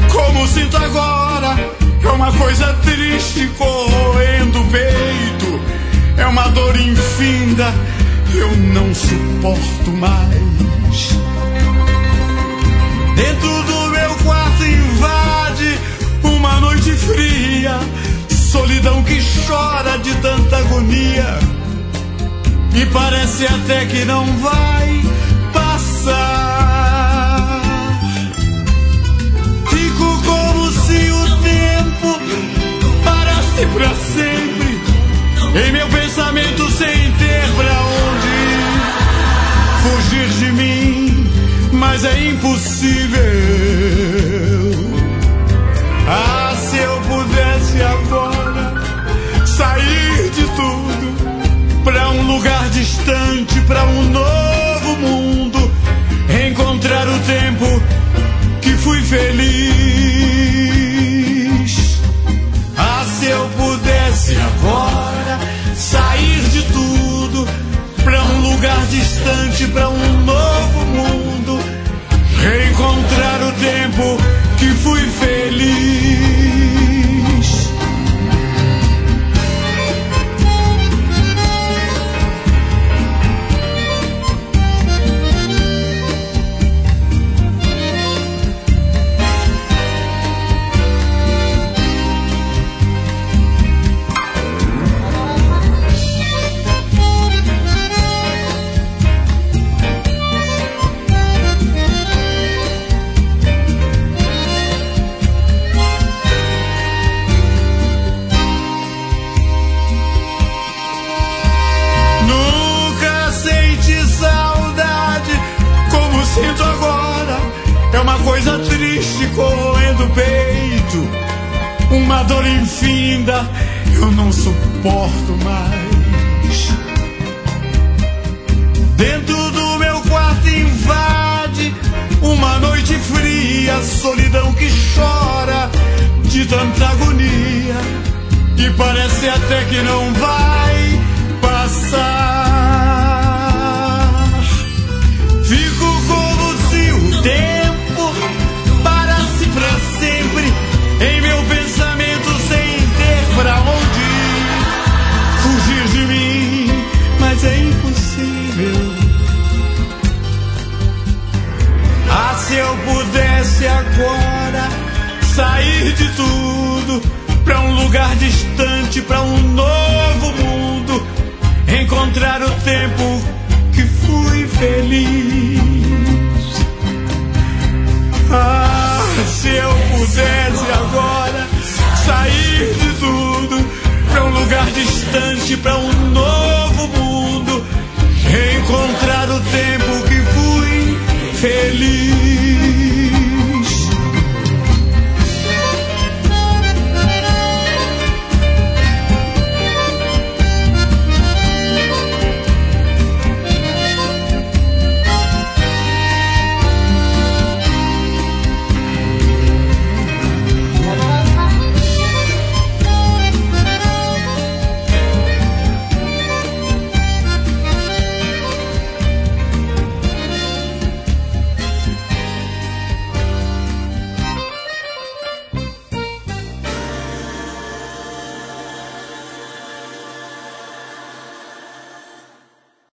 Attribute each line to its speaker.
Speaker 1: como sinto agora, é uma coisa triste corroendo o peito, é uma dor infinda, eu não suporto mais. Dentro do meu quarto invade uma noite fria, solidão que chora de tanta agonia, e parece até que não vai passar. Fico como se o tempo parasse pra sempre, em meu pensamento sem ter pra onde fugir de mim, mas é impossível. Ah, se eu pudesse agora sair de tudo pra um lugar distante, pra um novo mundo, encontrar o tempo que fui feliz. Ah, se eu pudesse agora sair de tudo pra um lugar distante, pra um novo mundo, reencontrar o tempo que fui feliz. Sinto agora, é uma coisa triste corroendo o peito, uma dor infinda, eu não suporto mais. Dentro do meu quarto invade uma noite fria, solidão que chora de tanta agonia, e parece até que não vai passar. Fico como se o tempo parasse pra sempre, em meu pensamento sem ter pra onde fugir de mim, mas é impossível. Ah, se eu pudesse agora sair de tudo pra um lugar distante, pra um novo mundo, encontrar o tempo que fui feliz. Ah, se eu pudesse agora sair de tudo pra um lugar distante, pra um novo